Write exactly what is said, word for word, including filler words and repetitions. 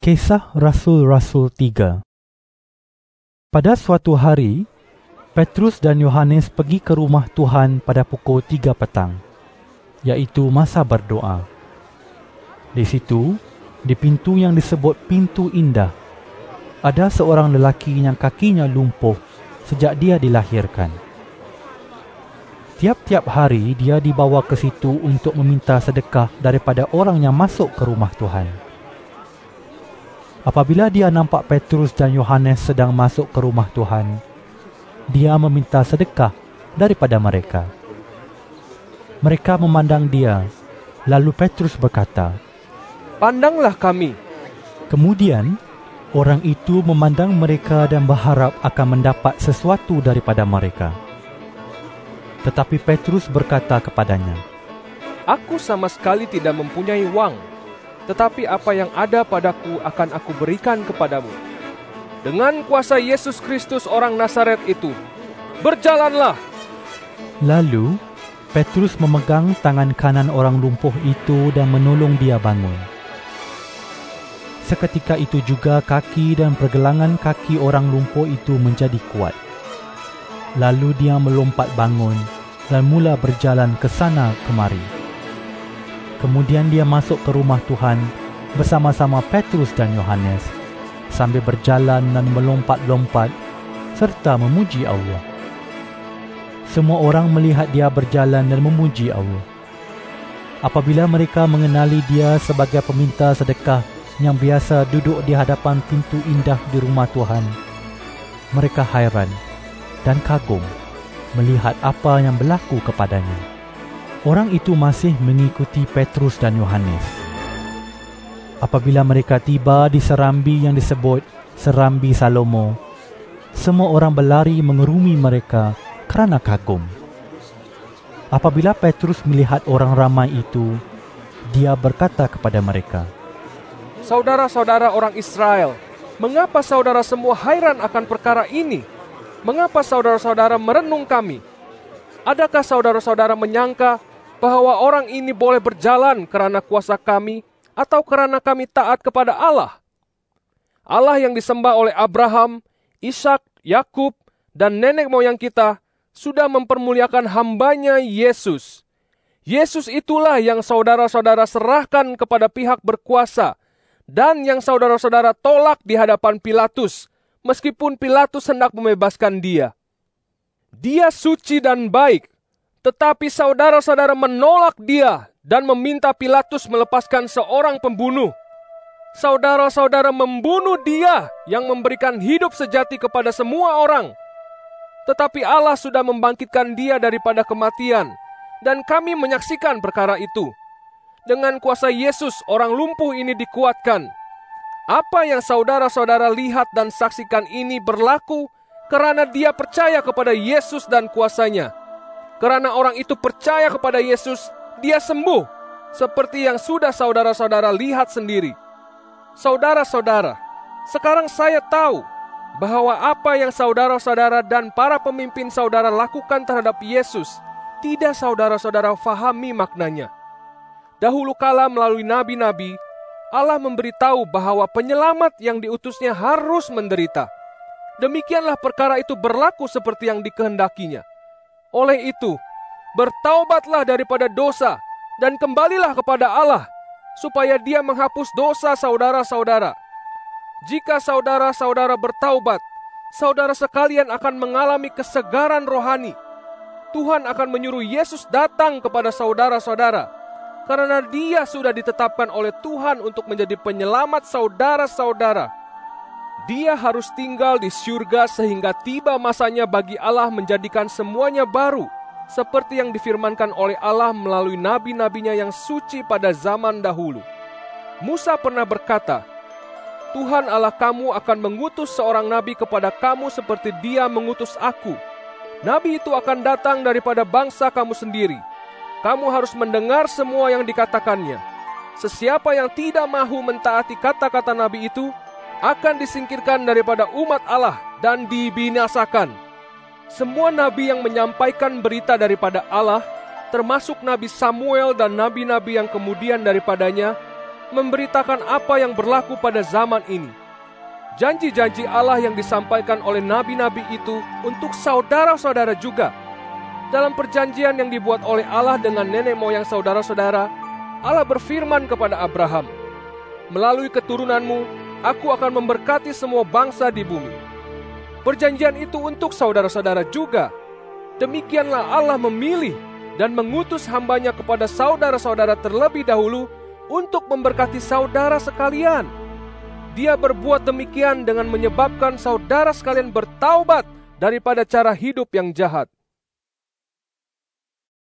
Kisah Rasul-Rasul tiga. Pada suatu hari, Petrus dan Yohanes pergi ke rumah Tuhan pada pukul tiga petang, yaitu masa berdoa. Di situ, di pintu yang disebut Pintu Indah, ada seorang lelaki yang kakinya lumpuh sejak dia dilahirkan. Tiap-tiap hari dia dibawa ke situ untuk meminta sedekah daripada orang yang masuk ke rumah Tuhan. Apabila dia nampak Petrus dan Yohanes sedang masuk ke rumah Tuhan, dia meminta sedekah daripada mereka. Mereka memandang dia, lalu Petrus berkata, "Pandanglah kami." Kemudian, orang itu memandang mereka dan berharap akan mendapat sesuatu daripada mereka. Tetapi Petrus berkata kepadanya, "Aku sama sekali tidak mempunyai wang, tetapi apa yang ada padaku akan aku berikan kepadamu. Dengan kuasa Yesus Kristus orang Nazaret itu, berjalanlah." Lalu, Petrus memegang tangan kanan orang lumpuh itu dan menolong dia bangun. Seketika itu juga kaki dan pergelangan kaki orang lumpuh itu menjadi kuat. Lalu dia melompat bangun dan mula berjalan ke sana kemari. Kemudian dia masuk ke rumah Tuhan bersama-sama Petrus dan Yohanes, sambil berjalan dan melompat-lompat serta memuji Allah. Semua orang melihat dia berjalan dan memuji Allah. Apabila mereka mengenali dia sebagai peminta sedekah yang biasa duduk di hadapan pintu indah di rumah Tuhan, mereka hairan dan kagum melihat apa yang berlaku kepadanya. Orang itu masih mengikuti Petrus dan Yohanes. Apabila mereka tiba di serambi yang disebut Serambi Salomo, semua orang berlari mengerumi mereka kerana kagum. Apabila Petrus melihat orang ramai itu, dia berkata kepada mereka, "Saudara-saudara orang Israel, mengapa saudara semua hairan akan perkara ini? Mengapa saudara-saudara merenung kami? Adakah saudara-saudara menyangka bahwa orang ini boleh berjalan kerana kuasa kami atau kerana kami taat kepada Allah? Allah yang disembah oleh Abraham, Ishak, Yakub, dan nenek moyang kita sudah mempermuliakan hambanya Yesus. Yesus itulah yang saudara-saudara serahkan kepada pihak berkuasa dan yang saudara-saudara tolak di hadapan Pilatus, meskipun Pilatus hendak membebaskan dia. Dia suci dan baik, tetapi saudara-saudara menolak dia dan meminta Pilatus melepaskan seorang pembunuh. Saudara-saudara membunuh dia yang memberikan hidup sejati kepada semua orang. Tetapi Allah sudah membangkitkan dia daripada kematian, dan kami menyaksikan perkara itu. Dengan kuasa Yesus, orang lumpuh ini dikuatkan. Apa yang saudara-saudara lihat dan saksikan ini berlaku kerana dia percaya kepada Yesus dan kuasanya. Kerana orang itu percaya kepada Yesus, dia sembuh, seperti yang sudah saudara-saudara lihat sendiri. Saudara-saudara, sekarang saya tahu bahwa apa yang saudara-saudara dan para pemimpin saudara lakukan terhadap Yesus, tidak saudara-saudara fahami maknanya. Dahulu kala melalui nabi-nabi, Allah memberitahu bahwa penyelamat yang diutusnya harus menderita. Demikianlah perkara itu berlaku seperti yang dikehendakinya. Oleh itu, bertaubatlah daripada dosa dan kembalilah kepada Allah, supaya Dia menghapus dosa saudara-saudara. Jika saudara-saudara bertaubat, saudara sekalian akan mengalami kesegaran rohani. Tuhan akan menyuruh Yesus datang kepada saudara-saudara, karena Dia sudah ditetapkan oleh Tuhan untuk menjadi penyelamat saudara-saudara. Dia harus tinggal di syurga sehingga tiba masanya bagi Allah menjadikan semuanya baru, seperti yang difirmankan oleh Allah melalui nabi-nabinya yang suci pada zaman dahulu. Musa pernah berkata, "Tuhan Allah kamu akan mengutus seorang nabi kepada kamu seperti Dia mengutus aku. Nabi itu akan datang daripada bangsa kamu sendiri. Kamu harus mendengar semua yang dikatakannya. Sesiapa yang tidak mahu mentaati kata-kata nabi itu, akan disingkirkan daripada umat Allah dan dibinasakan." Semua nabi yang menyampaikan berita daripada Allah, termasuk Nabi Samuel dan nabi-nabi yang kemudian daripadanya, memberitakan apa yang berlaku pada zaman ini. Janji-janji Allah yang disampaikan oleh nabi-nabi itu untuk saudara-saudara juga. Dalam perjanjian yang dibuat oleh Allah dengan nenek moyang saudara-saudara, Allah berfirman kepada Abraham, "Melalui keturunanmu, aku akan memberkati semua bangsa di bumi." Perjanjian itu untuk saudara-saudara juga. Demikianlah Allah memilih dan mengutus hambanya kepada saudara-saudara terlebih dahulu untuk memberkati saudara sekalian. Dia berbuat demikian dengan menyebabkan saudara sekalian bertaubat daripada cara hidup yang jahat.